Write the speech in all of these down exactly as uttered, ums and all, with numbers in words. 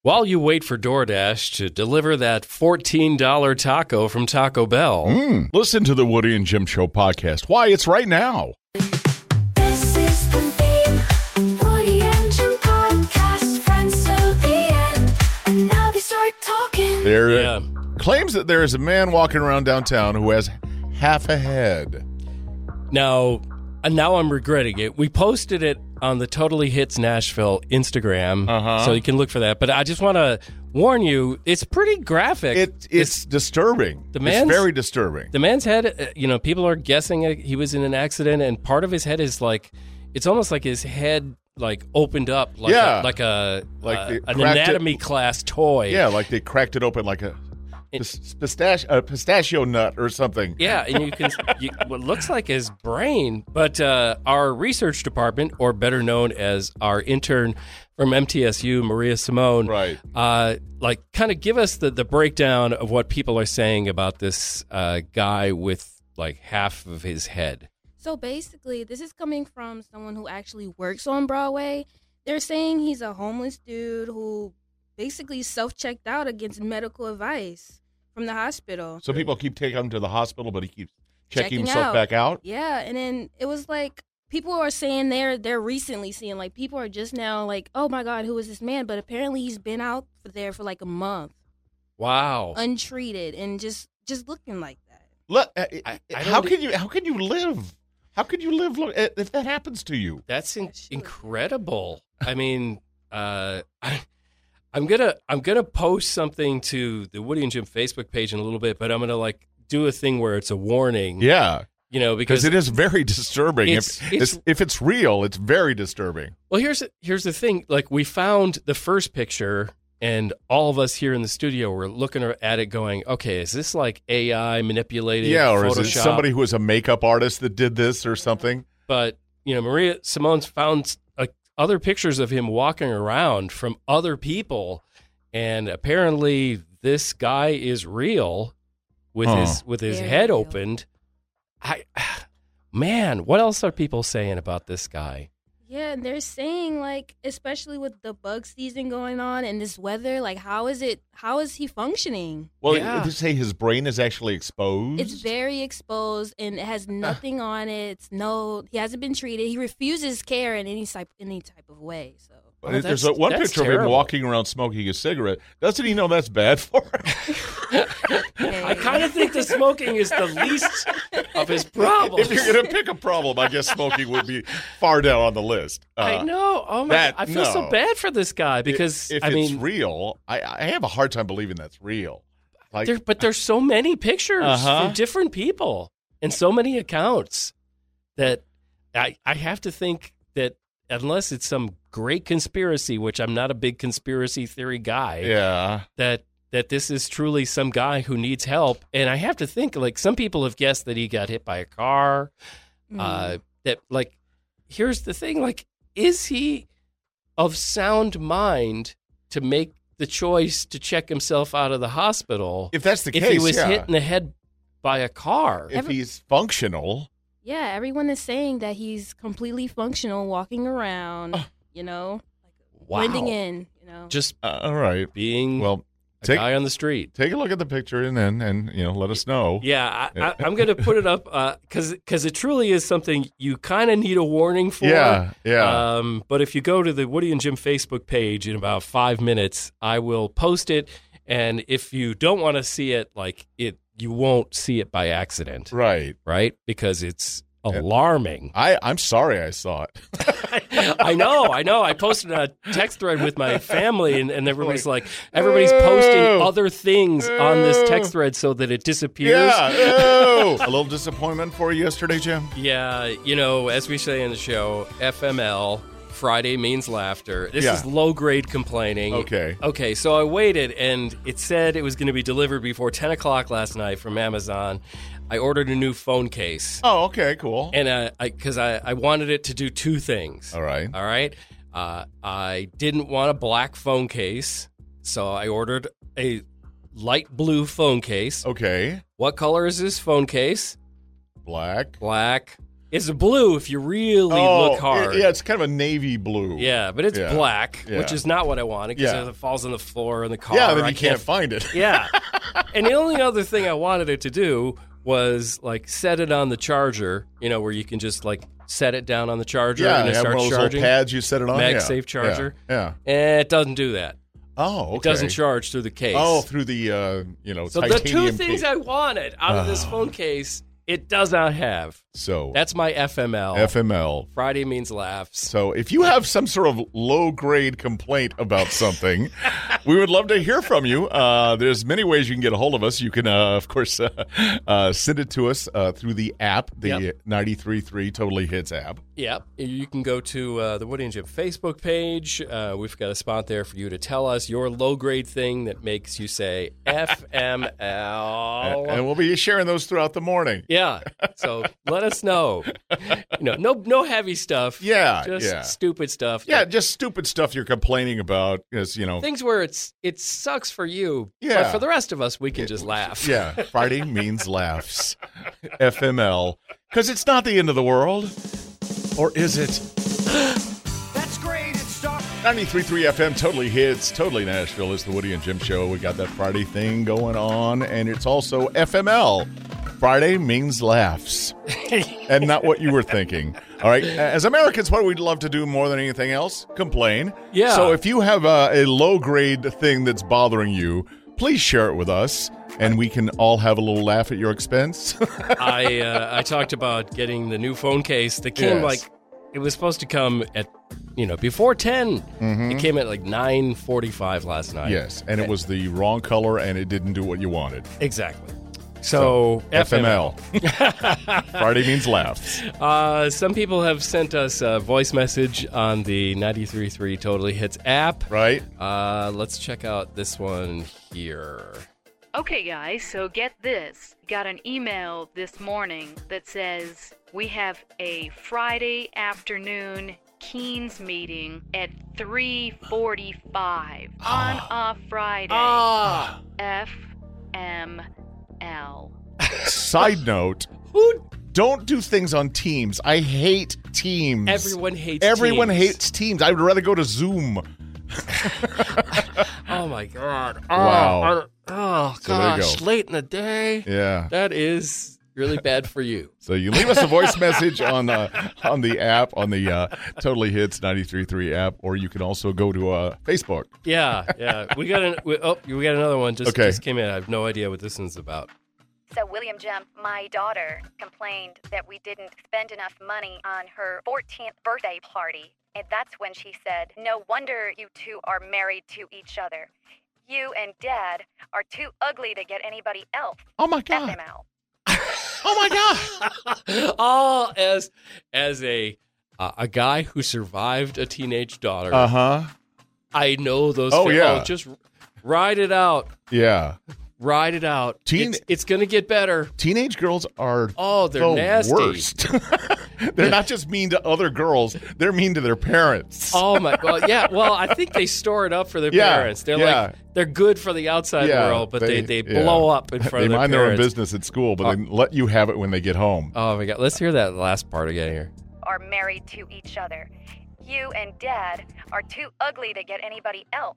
While you wait for DoorDash to deliver that fourteen dollars taco from Taco Bell. Mm. Listen to the Woody and Jim Show podcast. Why, it's right now. This is the theme. Woody and Jim podcast. Friends till the end. And now they start talking. There Yeah. claims that there is a man walking around downtown who has half a head. Now, and now I'm regretting it. We posted it on the Totally Hits Nashville Instagram, Uh-huh. so you can look for that. But I just want to warn you, it's pretty graphic. It, it's disturbing. the it's man's- very disturbing. The man's head, uh, you know, people are guessing uh, he was in an accident, and part of his head is like, it's almost like his head like opened up, like Yeah. a, like a Like uh, they an cracked it- anatomy class toy. Yeah, like they cracked it open like a pis- pistachio, a pistachio nut or something. Yeah, and you can you, what looks like his brain, but uh, our research department, or better known as our intern from M T S U, Maria Simone, Right. Uh, like kind of give us the the breakdown of what people are saying about this uh, guy with like half of his head. So basically, this is coming from someone who actually works on Broadway. They're saying he's a homeless dude who basically self-checked out against medical advice from the hospital. So people keep taking him to the hospital, but he keeps checking, Checking himself out. back out. Yeah, and then it was like people are saying they're they're recently seeing like people are just now like, oh my God, who is this man? But apparently he's been out for there for like a month, Wow. untreated, and just just looking like that. Let, uh, I- I how don't- can you? How can you live? How can you live lo- if that happens to you? That's in- Yeah, sure. incredible. I mean, uh, I, I'm gonna I'm gonna post something to the Woody and Jim Facebook page in a little bit, but I'm gonna like do a thing where it's a warning. Yeah, You know, because because it is very disturbing. It's- if it's- it's, if it's real, it's very disturbing. well, here's here's the thing. Like we found the first picture, and all of us here in the studio were looking at it, going, "Okay, is this like A I manipulated? Yeah, or Photoshop? is it somebody who was a makeup artist that did this or something? But you know, Maria Simone's found uh, other pictures of him walking around from other people, and apparently this guy is real with Huh. his with his Very head real. opened. I, man, what else are people saying about this guy? Yeah, and they're saying like, especially with the bug season going on and this weather, like how is it? How is he functioning? Well, Yeah. they say his brain is actually exposed. It's very exposed and it has nothing on it. It's no, he hasn't been treated. He refuses care in any type any type of way. So Oh, There's that's- a, one that's picture of him terrible. walking around smoking a cigarette. Doesn't he know that's bad for him? I kind of think the smoking is the least of his problems. If you're going to pick a problem, I guess smoking would be far down on the list. Uh, I know. Oh my! that- I feel so no. bad for this guy because if I it's mean, real, I, I have a hard time believing that's real. Like, there, but there's so many pictures Uh-huh. from different people and so many accounts that I I have to think that unless it's some great conspiracy, which I'm not a big conspiracy theory guy, yeah, that that this is truly some guy who needs help. And I have to think like some people have guessed that he got hit by a car. Uh, that like here's the thing, like is he of sound mind to make the choice to check himself out of the hospital if that's the if case, he was yeah. hit in the head by a car? if he's functional, yeah, everyone is saying that he's completely functional, walking around, you know, Wow. blending in, you know. Just uh, all right. being Well, a take guy on the street. take a look at the picture and then and you know let us know. Yeah, I, I, I'm going to put it up because because it truly is something you kind of need a warning for. Yeah, yeah. Um, but if you go to the Woody and Jim Facebook page in about five minutes, I will post it. And if you don't want to see it, like it, you won't see it by accident, Right. right? Because it's alarming. I I'm sorry I saw it. I know, I know. I posted a text thread with my family, and, and everybody's like, everybody's posting Oh. other things on this text thread so that it disappears. Yeah. Oh. A little disappointment for you yesterday, Jim. Yeah, you know, as we say in the show, F M L, Friday means laughter. This Yeah. is low grade complaining. Okay. Okay, so I waited, and it said it was going to be delivered before ten o'clock last night from Amazon. I ordered a new phone case. Oh, okay, cool. And uh, I, because I, I wanted it to do two things. All right. All right. Uh, I didn't want a black phone case, so I ordered a light blue phone case. Okay. What color is this phone case? Black. Black. It's blue if you really oh, look hard. it- yeah, it's kind of a navy blue. Yeah, but it's Yeah. black, Yeah. which is not what I wanted because Yeah. if it falls on the floor in the car, Yeah, then I you can't find it. Yeah. And the only other thing I wanted it to do was like set it on the charger, you know, where you can just like set it down on the charger Yeah, and it you have starts one of those charging. little pads you set it on. Yeah. MagSafe charger. Yeah. yeah. And it doesn't do that. Oh, okay. It doesn't charge through the case. Oh, through the uh, you know, so the two titanium things case. I wanted out of this Oh. phone case, it does not have. So That's my F M L. F M L. Friday means laughs. So if you have some sort of low-grade complaint about something, we would love to hear from you. Uh, there's many ways you can get a hold of us. You can, uh, of course, uh, uh, send it to us uh, through the app, the Yep. ninety-three point three Totally Hits app. Yep. You can go to uh, the Woody and Jim Facebook page. Uh, we've got a spot there for you to tell us your low grade thing that makes you say F M L. And we'll be sharing those throughout the morning. Yeah. So let us know. You know, no no heavy stuff. Yeah, Just yeah. stupid stuff. Yeah, just stupid stuff you're complaining about. Is, you know, Things where it's it sucks for you. Yeah. But for the rest of us, we can just laugh. yeah, Friday means laughs. F M L. Because it's not the end of the world. Or is it? That's great. It starts. ninety-three point three F M, Totally Hits, Totally Nashville is the Woody and Jim Show. We got that Friday thing going on, and it's also F M L. Friday means laughs, and not what you were thinking. All right, as Americans, what we'd love to do more than anything else, complain. Yeah. So if you have a, a low-grade thing that's bothering you, please share it with us, and we can all have a little laugh at your expense. I uh, I talked about getting the new phone case that came Yes. like it was supposed to come at you know before ten. It came at like nine forty five last night. Yes, and it was the wrong color, and it didn't do what you wanted. Exactly. So, F M L. Friday means laughs. Uh, some people have sent us a voice message on the ninety-three point three Totally Hits app. Right? Uh, let's check out this one here. Okay, guys, so get this. Got an email this morning that says we have a Friday afternoon Keens meeting at three forty-five on a Friday. Ah, F M L. Side note, who? don't do things on Teams. I hate Teams. Everyone hates. Everyone Teams. hates Teams. I would rather go to Zoom. Oh my god! Oh, Wow. I- Oh So there you gosh! go. Late in the day. Yeah. That is really bad for you. So you leave us a voice message on uh, on the app, on the uh, Totally Hits ninety-three point three app, or you can also go to uh, Facebook. Yeah, yeah. We got an. We, oh, we got another one. Just, Okay. just came in. I have no idea what this one's about. So, William Jim, my daughter complained that we didn't spend enough money on her fourteenth birthday party. And that's when she said, "No wonder you two are married to each other. You and Dad are too ugly to get anybody else." Oh my F God! M L. Oh my God! Oh, as as a uh, a guy who survived a teenage daughter, Uh huh. I know those. Oh, feel- yeah. just ride it out, Yeah. ride it out. Teen- it's, it's gonna get better. Teenage girls are Oh, they're the nasty. worst. They're not just mean to other girls; they're mean to their parents. Oh my! Well, yeah. Well, I think they store it up for their Yeah, parents. They're yeah. like they're good for the outside Yeah, world, but they they, yeah. blow up in front They of their mind their own parents. business at school, but they let you have it when they get home. Oh my god! Let's hear that last part again here. Are married to each other. You and Dad are too ugly to get anybody else.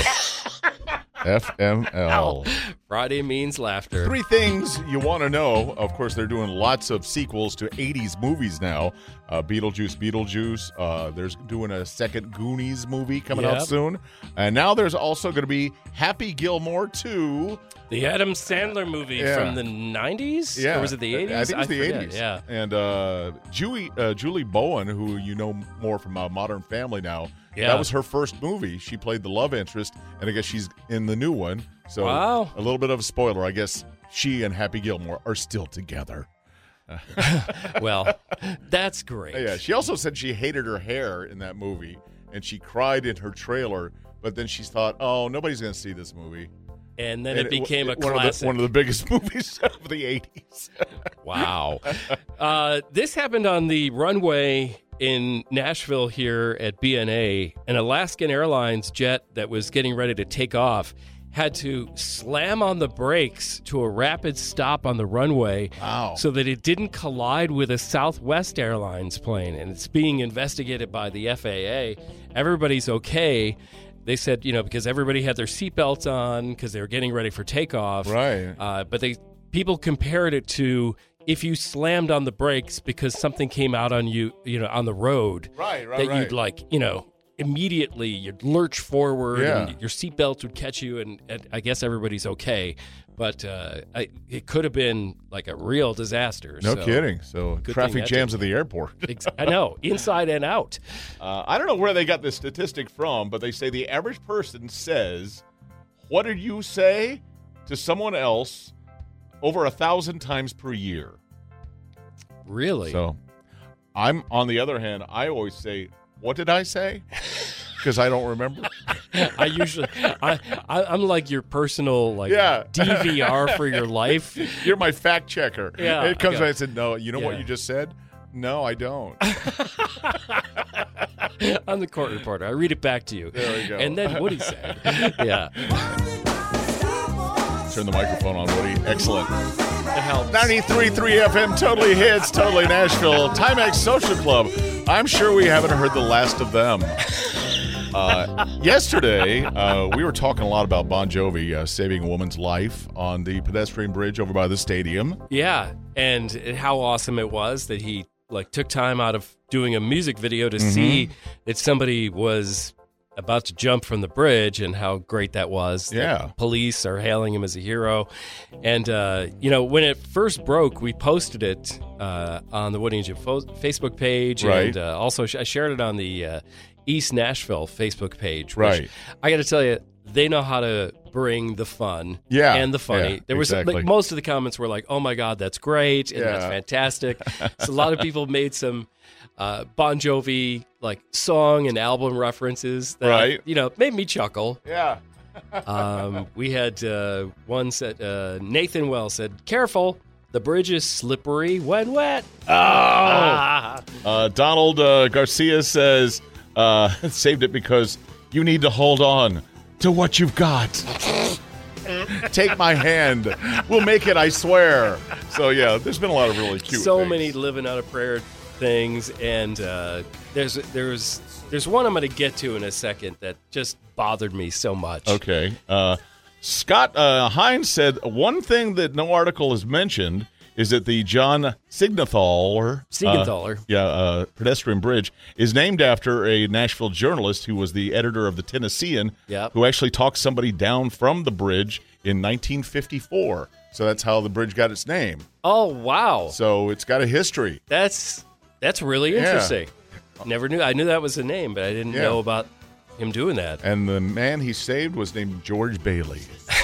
F M L. Friday means laughter. Three things you want to know. Of course, they're doing lots of sequels to eighties movies now. Uh, Beetlejuice, Beetlejuice. Uh, there's doing a second Goonies movie coming out Yep. soon. And now there's also going to be Happy Gilmore two. The Adam Sandler movie Yeah. from the nineties? Yeah. Or was it the eighties? I think it's the forget. eighties. Yeah. And uh, Julie, uh, Julie Bowen, who you know more from uh, Modern Family now, Yeah. that was her first movie. She played the love interest, and I guess she's in the new one. So Wow. a little bit of a spoiler. I guess she and Happy Gilmore are still together. Well, that's great. Yeah, she also said she hated her hair in that movie, and she cried in her trailer. But then she thought, "Oh, nobody's going to see this movie." And then And it became a one classic. Of the, one of the biggest movies of the eighties. Wow. uh, this happened on the runway in Nashville here at B N A. An Alaskan Airlines jet that was getting ready to take off had to slam on the brakes to a rapid stop on the runway Wow. so that it didn't collide with a Southwest Airlines plane. And it's being investigated by the F A A. Everybody's okay. They said, you know, because everybody had their seatbelts on because they were getting ready for takeoff. Right. Uh, but they people compared it to if you slammed on the brakes because something came out on you, you know, on the road. Right, right, that right. you'd like, you know, immediately you'd lurch forward Yeah. and your seatbelts would catch you, and, and I guess everybody's okay. But uh, I, it could have been like a real disaster. No so kidding. So good traffic thing that jams at didn't- the airport. Ex- I know, inside and out. Uh, I don't know where they got this statistic from, but they say the average person says, "What did you say?" to someone else over a thousand times per year. Really? So, I'm on the other hand. I always say, "What did I say?" Because I don't remember. I usually, I, I, I'm like your personal like Yeah. D V R for your life. You're my fact checker. Yeah, It comes okay. back and said, "No, you know what Yeah. you just said." No, I don't. I'm the court reporter. I read it back to you. There we go. And then Woody said, yeah, Turn the microphone on, Woody. Excellent. it helps. ninety-three point three F M, totally hits, totally Nashville. Timex Social Club. I'm sure we haven't heard the last of them. Uh, yesterday, uh, we were talking a lot about Bon Jovi uh, saving a woman's life on the pedestrian bridge over by the stadium. Yeah, and how awesome it was that he like took time out of doing a music video to Mm-hmm. see that somebody was about to jump from the bridge, and how great that was. Yeah. The police are hailing him as a hero. And, uh, you know, when it first broke, we posted it uh, on the Woody and Jim fo- Facebook page. Right. And uh, also, sh- I shared it on the uh, East Nashville Facebook page. Which Right. I got to tell you, they know how to bring the fun Yeah, and the funny. yeah, there was exactly. like, most of the comments were like, "Oh my God, that's great and that's Yeah. fantastic." So a lot of people made some uh, Bon Jovi like song and album references that Right. you know made me chuckle. Yeah. Um, we had uh, one said uh, Nathan Wells said, "Careful, the bridge is slippery when wet." Oh. Ah. Uh, Donald uh, Garcia says, uh, saved it because you need to hold on to what you've got. Take my hand. We'll make it, I swear. So, yeah, there's been a lot of really cute so things. many living out of prayer things, and uh, there's there's there's one I'm going to get to in a second that just bothered me so much. Okay. Uh, Scott uh, Hines said, one thing that no article has mentioned is that the John Siegenthaler, Siegenthaler. uh, yeah, uh, pedestrian bridge is named after a Nashville journalist who was the editor of the Tennessean, Yep. who actually talked somebody down from the bridge in nineteen fifty-four. So that's how the bridge got its name. Oh wow, So it's got a history. that's that's really Yeah. interesting. Never knew. I knew that was a name, but I didn't Yeah. know about him doing that. And the man he saved was named George Bailey.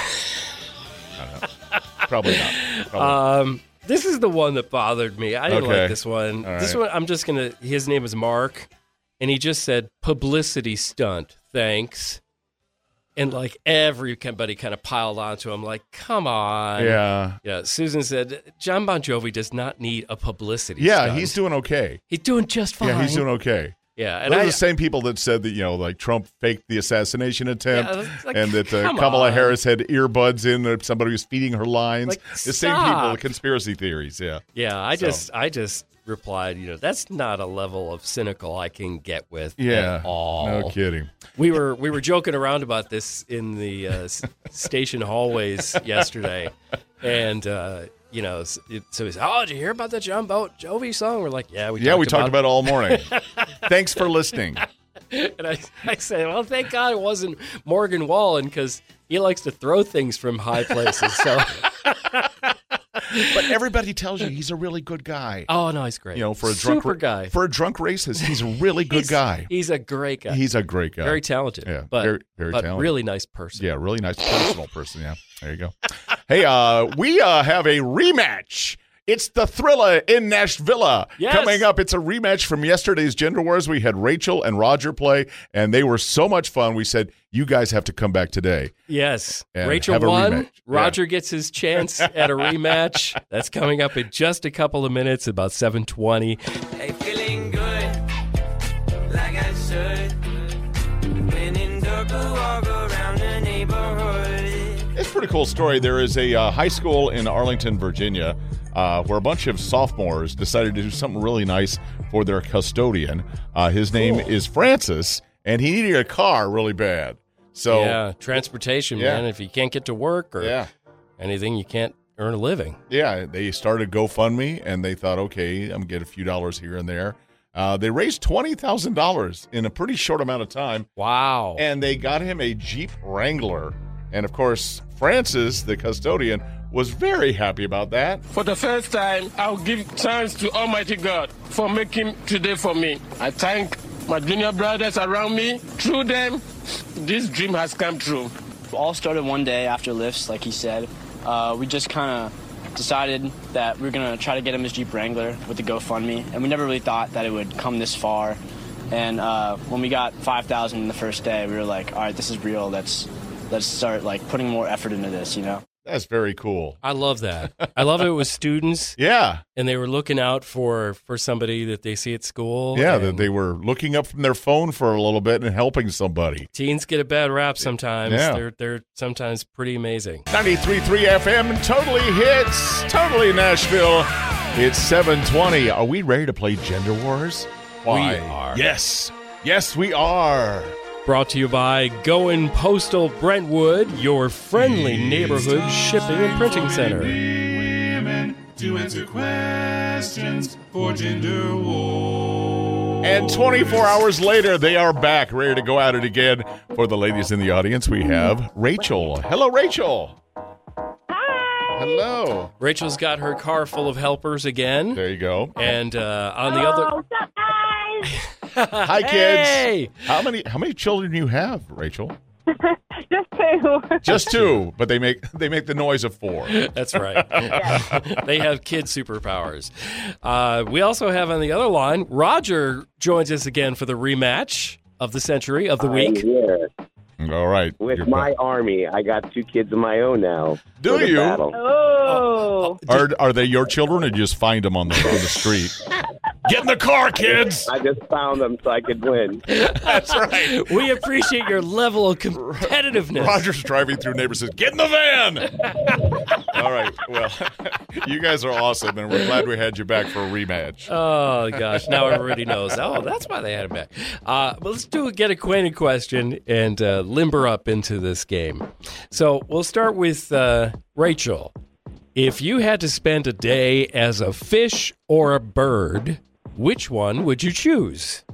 I don't know. Probably not. Probably Um, this is the one that bothered me. I didn't Okay. like this one. All This right. one, I'm just gonna. His name is Mark, and he just said publicity stunt. Thanks. And like everybody kind of piled onto him, like, come on. Yeah. Yeah. Susan said, John Bon Jovi does not need a publicity Yeah, stunt. he's doing okay. He's doing just fine. Yeah, he's doing okay. Yeah, and Those are I, the same people that said that, you know, like Trump faked the assassination attempt, Yeah, it's like, and that uh, come Kamala on. Harris had earbuds in, that somebody was feeding her lines. Like, the same people, the stop. conspiracy theories, yeah. yeah, I So. just, I just replied, you know, that's not a level of cynical I can get with Yeah, at all. no kidding. We were we were joking around about this in the uh, s- station hallways yesterday, and uh, you know, s- it, so he said, "Oh, did you hear about the John Bon Jovi song?" We're like, "Yeah, we Yeah, talked we talked about about it all morning. Thanks for listening. it." And I, I said, "Well, thank God it wasn't Morgan Wallen because he likes to throw things from high places." So, But everybody tells you he's a really good guy. oh no, he's great. You know, for a super drunk guy, for a drunk racist, he's a really good He's- guy. He's a great guy. He's a great guy. very talented. Yeah, but very- very but talented. really nice person. Yeah, really nice personal person. Yeah, there you go. Hey, uh, we uh, have a rematch. It's the Thriller in Nashville. Yes. Coming up, it's a rematch from yesterday's Gender Wars. We had Rachel and Roger play, and they were so much fun. We said, you guys have to come back today. Yes. And Rachel have a won. rematch. Roger gets his chance at a rematch. That's coming up in just a couple of minutes, about seven twenty. Hey, feeling good, like I should. When in dark, I walk around the neighborhood. pretty cool story. There is a uh, high school in Arlington, Virginia, uh, where a bunch of sophomores decided to do something really nice for their custodian. Uh, his name Cool. is Francis, and he needed a car really bad. So yeah, transportation, Yeah. man. If you can't get to work or yeah, anything, you can't earn a living. yeah, they started GoFundMe, and they thought, okay, I'm going to get a few dollars here and there. Uh, they raised twenty thousand dollars in a pretty short amount of time. Wow. And they got him a Jeep Wrangler. And of course, Francis, the custodian, was very happy about that. For the first time, I'll give thanks to Almighty God for making today for me. I thank my junior brothers around me. Through them, this dream has come true. It all started one day after lifts, like he said. Uh, we just kind of decided that we were going to try to get him his Jeep Wrangler with the GoFundMe, and we never really thought that it would come this far. And uh, when we got five thousand in the first day, we were like, all right, this is real. Let's let's start like putting more effort into this, you know? That's very cool. I love that. I love it with students, Yeah. and they were looking out for, for somebody that they see at school. Yeah, and that they were looking up from their phone for a little bit and helping somebody. teens get a bad rap sometimes. Yeah. They're they're sometimes pretty amazing. ninety-three point three F M, totally hits, totally Nashville. It's seven twenty. Are we ready to play Gender Wars? Why? are. Yes. Yes, we are. Brought to you by Goin' Postal Brentwood, your friendly neighborhood shipping and printing center. To answer questions for Gender Wars. And twenty-four hours later, they are back, ready to go at it again. For the ladies in the audience, we have Rachel. Hello, Rachel. Hi. Hello. Rachel's got her car full of helpers again. There you go. And uh, on the Oh, other... what's up, guys? Hi, kids. Hey! How many how many children do you have, Rachel? Just two. Just two, but they make they make the noise of four. That's right. They have kid superpowers. Uh, we also have on the other line, Roger joins us again for the rematch of the century of the week. I'm here All right. with You're my back. army. I got two kids of my own now. Do for the you? battle. Oh. Are are they your children, or you just find them on the on the street? Get in the car, kids. I just found them so I could win. That's right. We appreciate your level of competitiveness. Roger's driving through neighbors says, "Get in the van." All right. Well, you guys are awesome, and we're glad we had you back for a rematch. Oh, gosh. Now everybody knows. Oh, that's why they had him back. Uh, but let's do a get acquainted question and uh, limber up into this game. So we'll start with uh, Rachel. If you had to spend a day as a fish or a bird, which one would you choose?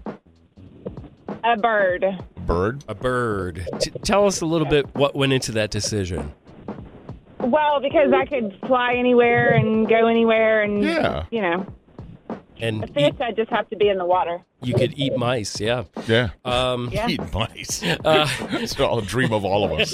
A bird. Bird. A bird. T- tell us a little bit what went into that decision. Well, because I could fly anywhere and go anywhere, and Yeah. you know, And a fish, I just have to be in the water. you could eat mice, yeah. Yeah. Um, Yeah. Eat mice. uh, It's a dream of all of us.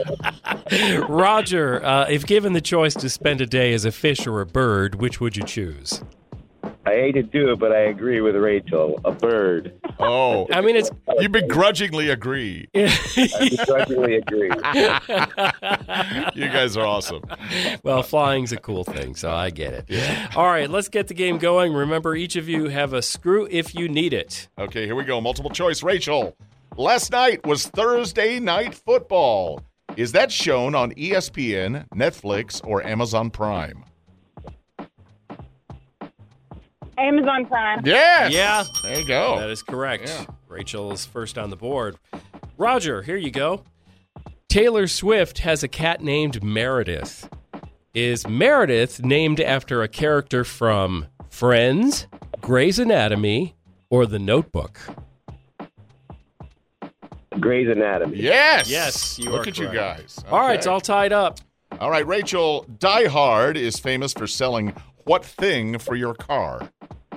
Roger, uh, if given the choice to spend a day as a fish or a bird, which would you choose? I hate to do it, but I agree with Rachel. A bird. Oh, I mean, it's you begrudgingly agree. I begrudgingly agree. You guys are awesome. well, flying's a cool thing, so I get it. All right, let's get the game going. Remember, each of you have a screw if you need it. Okay, here we go. Multiple choice. Rachel, last night was Thursday Night Football. Is that shown on E S P N, Netflix, or Amazon Prime? Amazon Prime. Yes. Yeah. There you go. That is correct. Yeah. Rachel is first on the board. Roger, here you go. Taylor Swift has a cat named Meredith. Is Meredith named after a character from Friends, Grey's Anatomy, or The Notebook? Grey's Anatomy. Yes. Yes, you Look are at you correct. guys. All right, Okay. it's all tied up. All right, Rachel, Die Hard is famous for selling what thing for your car?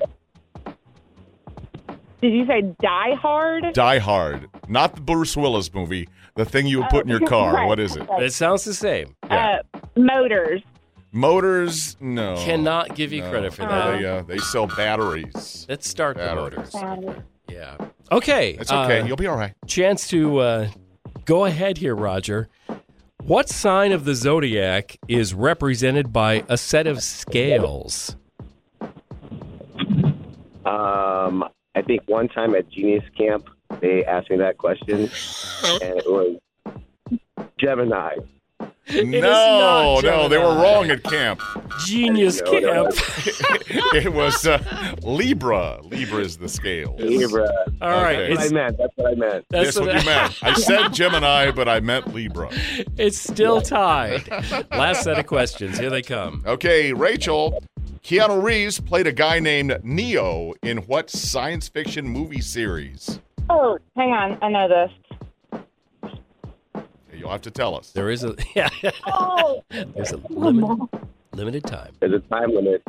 Did you say Die Hard? Die Hard. Not the Bruce Willis movie. The thing you would put in your car. Right. What is it? It sounds the same. Yeah. Uh, motors. Motors? No. Cannot give you No. credit for No, that. They, uh, they sell batteries. Let's start the Batteries. motors. Yeah. Okay. It's okay. uh, You'll be all right. Chance to uh, go ahead here, Roger. What sign of the zodiac is represented by a set of scales? Um, I think one time at Genius Camp, they asked me that question, and it was Gemini. No, no, they were wrong at camp. Genius No, no. camp. It was uh, Libra. Libra is the scale. Libra. All right. Okay. That's what I It's, meant. That's what I meant. that's That's what you meant. I said Gemini, but I meant Libra. It's still tied. Last set of questions. Here they come. Okay, Rachel. Keanu Reeves played a guy named Neo in what science fiction movie series? Oh, hang on. I know this. You'll have to tell us. There is a yeah. Oh. There's a limit, limited time. There's a time limit.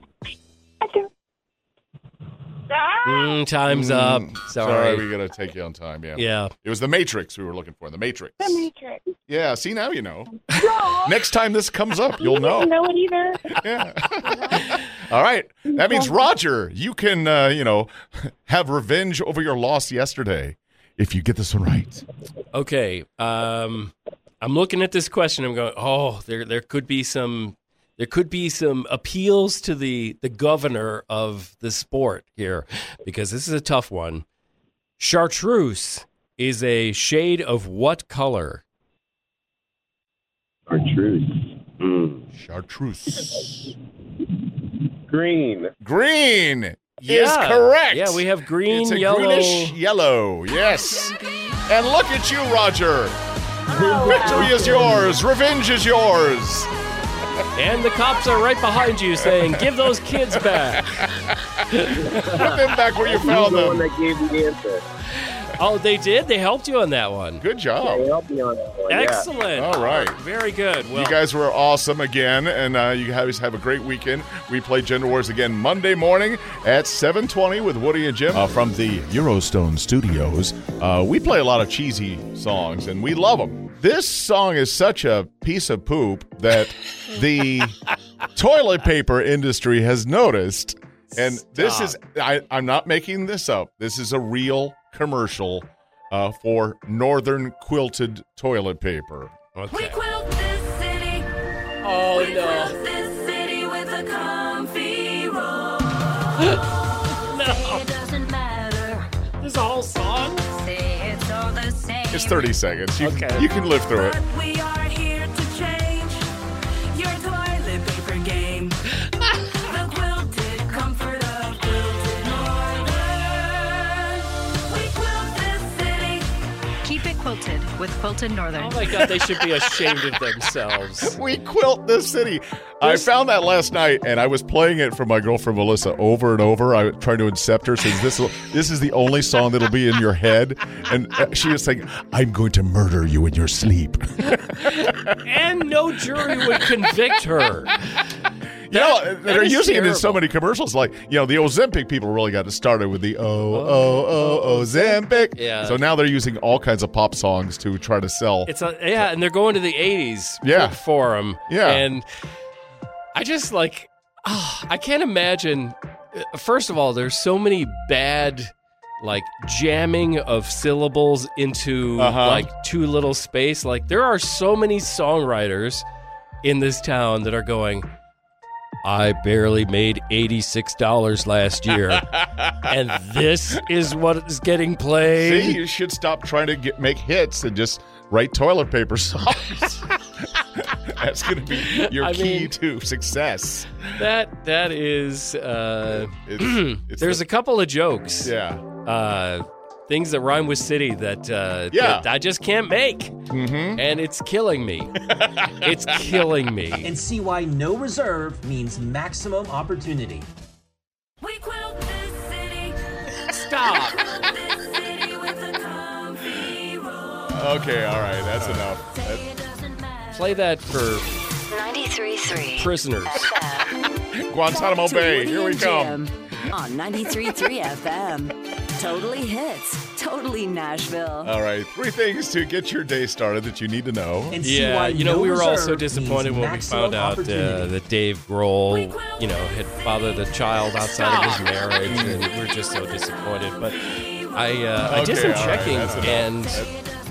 Mm, time's up. Mm, Sorry. we gotta take you on time. Yeah. Yeah. It was the Matrix we were looking for. The Matrix. The Matrix. Yeah. See, now you know. No. Next time this comes up, you'll I know. didn't know it either. Yeah. All right. That means Roger, you can, uh, you know, have revenge over your loss yesterday if you get this one right. Okay. Um, I'm looking at this question. I'm going, oh, there there could be some there could be some appeals to the the governor of the sport here, because this is a tough one. Chartreuse is a shade of what color? Chartreuse. Mm. Chartreuse. Green. Green is Yeah. correct. Yeah, we have green, It's a yellow. greenish yellow. Yes. And look at you, Roger. Victory is yours. Revenge is yours. And the cops are right behind you saying, give those kids back. Put them back where you You're found the one them. that gave me the answer. Oh, they did? They helped you on that one. Good They job. helped me on that one. yeah. Excellent. All right. Very good. Well, You guys were awesome again, and uh, you guys have a great weekend. We play Gender Wars again Monday morning at seven twenty with Woody and Jim uh, from the Eurostone Studios. Uh, we play a lot of cheesy songs, and we love them. This song is such a piece of poop that the toilet paper industry has noticed, and this is, I, I'm not making this up. This is a real commercial uh, for Northern Quilted Toilet Paper. okay. quilt this city. Oh, We no. quilt this city with a comfy roll. No. It doesn't matter. There's a whole song? Say it's all the same. It's thirty seconds. You, Okay. you can live through it. But we are here to change your toilet paper game. The quilted comfort of quilted Northern. We quilt this city. Keep it quilted with Quilted Northern. Oh, my God. They should be ashamed of themselves. We quilt this city. I found that last night, and I was playing it for my girlfriend Melissa over and over. I was trying to incept her, since this this is the only song that'll be in your head. And uh, she was saying, "I'm going to murder you in your sleep." And no jury would convict her. You know, That they're is using it in so terrible. many commercials. Like, you know, the Ozempic people really got it started with the oh, oh, oh, Ozempic. Yeah. So now they're using all kinds of pop songs to try to sell. It's a, yeah, and they're going to the eighties Yeah. for them. Yeah. And I just like, oh, I can't imagine. uh, First of all, there's so many bad, like, jamming of syllables into, Uh-huh. like, too little space. Like, there are so many songwriters in this town that are going, I barely made eighty-six dollars last year, and this is what is getting played. See, you should stop trying to get make hits and just write toilet paper songs. That's going to be your I key mean- to success. That that is. Uh, It's, it's there's the- a couple of jokes. yeah. Uh, things that rhyme with city that, uh, Yeah. that I just can't make, Mm-hmm. and it's killing me. It's killing me. And see why no reserve means maximum opportunity. We quilt this city. Stop. Quilt this city with a comfy roll. Okay, all right, that's enough. That- It doesn't matter. Play that for ninety-three point three prisoners. Guantanamo Bay, here we come. On ninety-three point three F M. Totally hits. Totally Nashville. All right, three things to get your day started that you need to know. And see Yeah, why you know, no we were all reserve so disappointed means when we maximum found out uh, opportunity. that Dave Grohl, you know, had fathered a child outside of his marriage, and we we're just so disappointed. But I, uh, I did Okay, some all right, checking, that's enough. and That's-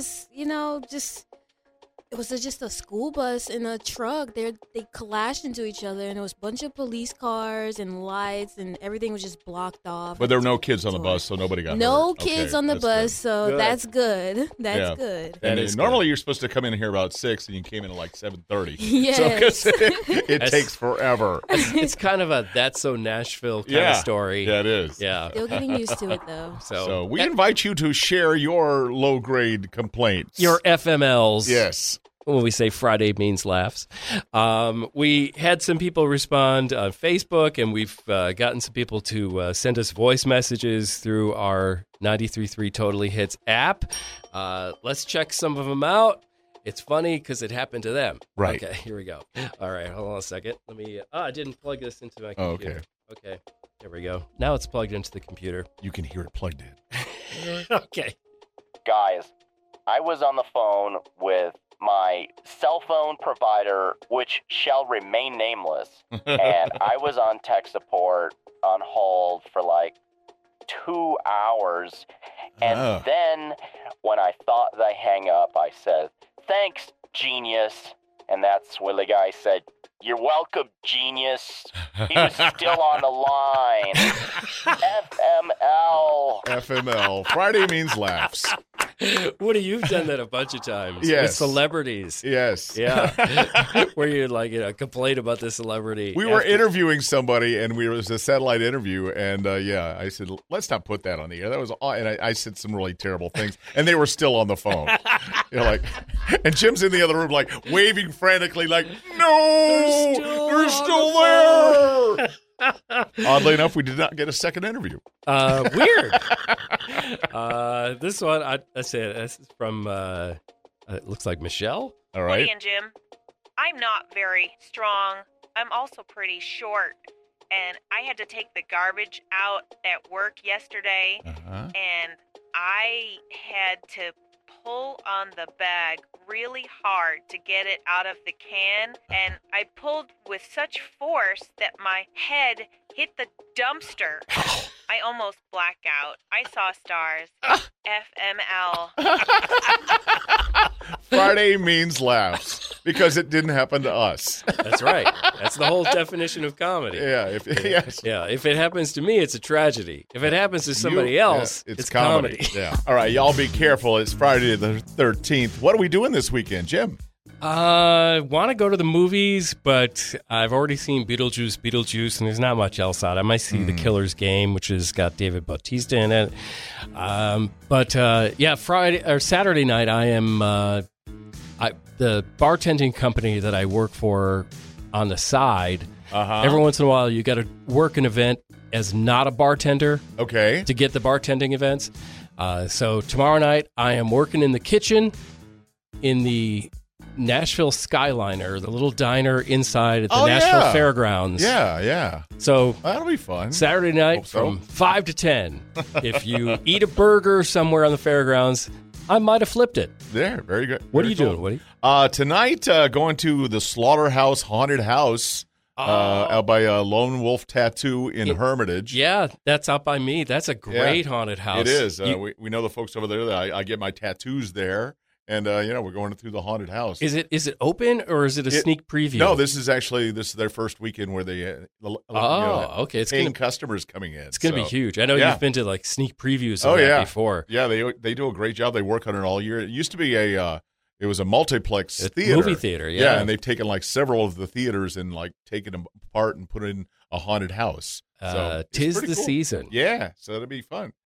just, you know, just it was just a school bus and a truck. They they clashed into each other, and there was a bunch of police cars and lights, and everything was just blocked off. But there were no kids on the bus, so nobody got no hurt. kids Okay, on the that's bus, good. so Good. that's good. That's Yeah. good. And is normally you're supposed to come in here about six, and you came in at like seven thirty. Yes. So 'cause it, it That's- takes forever. It's, it's kind of a that's so Nashville kind Yeah. of story. Yeah, it is. Yeah. Still getting used to it though. So, So we invite you to share your low grade complaints. your F M Ls. Yes. When we say Friday means laughs. Um, we had some people respond on Facebook, and we've uh, gotten some people to uh, send us voice messages through our ninety-three point three Totally Hits app. Uh, let's check some of them out. It's funny because it happened to them. Right. Okay, here we go. All right, hold on a second. Let me. Uh, oh, I didn't plug this into my Oh, computer. Okay. There we go. Now it's plugged into the computer. You can hear it plugged in. Okay. Guys, I was on the phone with my cell phone provider, which shall remain nameless, and I was on tech support on hold for like two hours, and Oh. then when I thought that I hang up, I said, "Thanks, genius," and that's when the guy said, "You're welcome, genius." He was still on the line. F M L. F M L. Friday means laughs. Woody, you've done that a bunch of times with Yes. celebrities. Yes. Yeah. Where you like, you know, complain about the celebrity. We were after- interviewing somebody, and we it was a satellite interview, and uh, yeah, I said, let's not put that on the air. That was, aw- and I, I said some really terrible things, and they were still on the phone. You know, like, and Jim's in the other room, like waving frantically, like, no, they're still, there. Oddly enough, we did not get a second interview. Uh, weird. uh, this one, I, I said, this is from, uh, it looks like Michelle. All Woody and Jim, I'm not very strong. I'm also pretty short. And I had to take the garbage out at work yesterday. Uh-huh. And I had to pull on the bag really hard to get it out of the can. And I pulled with such force that my head hit the dumpster. I almost blacked out. I saw stars. F M L. Friday means laughs because it didn't happen to us. That's right. That's the whole definition of comedy. Yeah. If, yes. Yeah. If it happens to me, it's a tragedy. If it happens to somebody You- else, yeah, it's, comedy. Yeah. All right, y'all be careful. It's Friday the thirteenth. What are we doing this weekend, Jim? Uh, want to go to the movies, but I've already seen Beetlejuice, Beetlejuice, and there's not much else out. I might see The Killer's Game, which has got David Bautista in it. Um, but uh, yeah, Friday or Saturday night, I am uh, I the bartending company that I work for on the side. Uh-huh. Every once in a while, you got to work an event as not a bartender. Okay. To get the bartending events. Uh, so tomorrow night, I am working in the kitchen in the Nashville Skyliner, the little diner inside at the Oh, Nashville yeah. Fairgrounds. Yeah, yeah. So that'll be fun. Saturday night Hope so. from five to ten. If you eat a burger somewhere on the fairgrounds, I might have flipped it. There, very good. What Very are you cool. doing, Woody? Uh, tonight, uh, going to the Slaughterhouse Haunted House uh, out by uh, Lone Wolf Tattoo in It- Hermitage. Yeah, that's up by me. That's a great haunted house. It is. Uh, You- we, we know the folks over there. That I, I get my tattoos there. And, uh, you know, we're going through the haunted house. Is it is it open or is it a It- sneak preview? No, this is actually this is their first weekend where they uh, the- you know, Oh, okay. It's paying gonna- customers coming in. It's going to so- be huge. I know Yeah. you've been to like sneak previews of Oh that yeah, before. Yeah, they they do a great job. They work on it all year. It used to be a uh, it was a multiplex A theater, movie theater, yeah. and they've taken like several of the theaters and like taken them apart and put in a haunted house. So Uh, it's tis pretty the cool. season. Yeah, so it'll be fun.